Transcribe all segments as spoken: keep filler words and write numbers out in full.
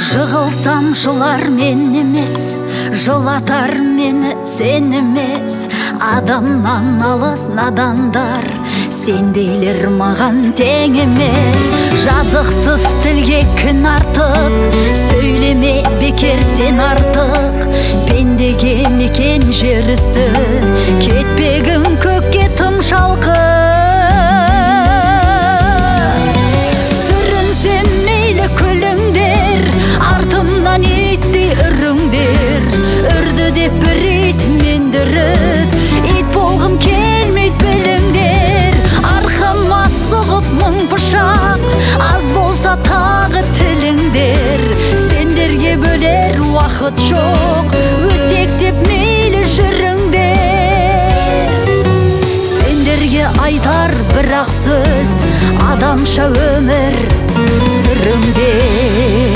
Жығылсам жылар мен емес, жылатар мені сен емес. Адамнан алыс надандар, сендейлер маған тең емес. Жазықсыз тілге кін артып, сөйлеме бекер сен артық. Пендеге мекен жер үсті, кетпегім көкке тым шалқып. Сүрінсем мейлі күліңдер, артымнан иттей үріңдер. Үрді деп бір ит мендіріп, ит болғым келмейді біліңдер. Арқама сұғып мұң пышақ, аз болса тағы тіліңдер. Сендерге бөлер уақыт жоқ, өсектеп мейлі жүріңдер. Сендерге айтар бірақ сөз, адамша өмір сүріңдер.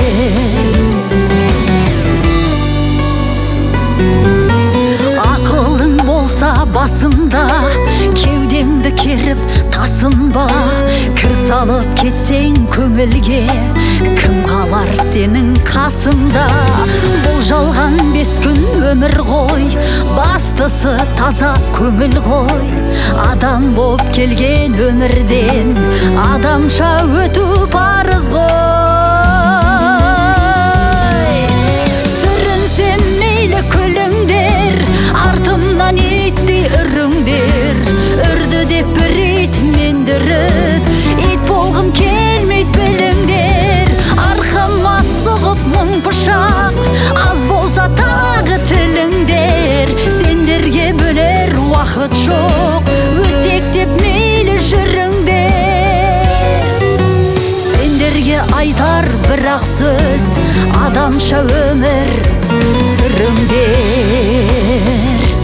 Ақылың болса басымда, кеудемді керіп тасынба. Кір салып кетсең көңілге, кім қалар сенің қасымда. Бұл жалған бес күн өмір ғой, бастысы таза көңіл ғой. Адам боп келген өмірден, адамша өту парыз ғой. Сүрінсем мейлі күліңдер, артымнан иттей үріңдер. Үрді деп бір ит мендіріп, ит болғым келмейді біліңдер. Арқама сұғып мұң пышақ, аз болса тағы тіліңдер. Сендерге бөлер уақыт жоқ, өсектеп мейлі жүріңдер. Сендерге айтар бірақ сөз, адамша өмір сүріңдер.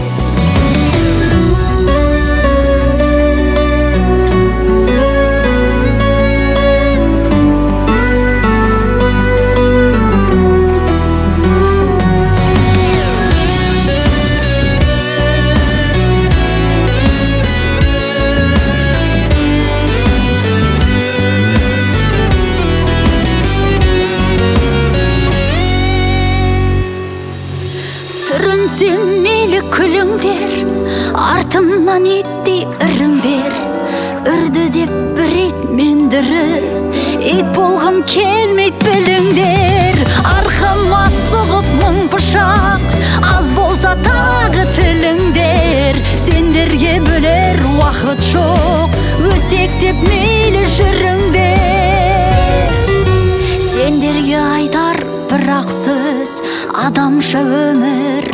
Сүрінсем мейлі күліңдер, артымнан иттей үріңдер. Үрді деп бір ит мендіріп, ит болғым келмейді біліңдер. Арқама сұғып мұң пышақ, аз болса тағы тіліңдер. Сендерге бөлер уақыт жоқ, өсектеп мейлі жүріңдер. Сендерге айтар бірақ сөз, адамша өмір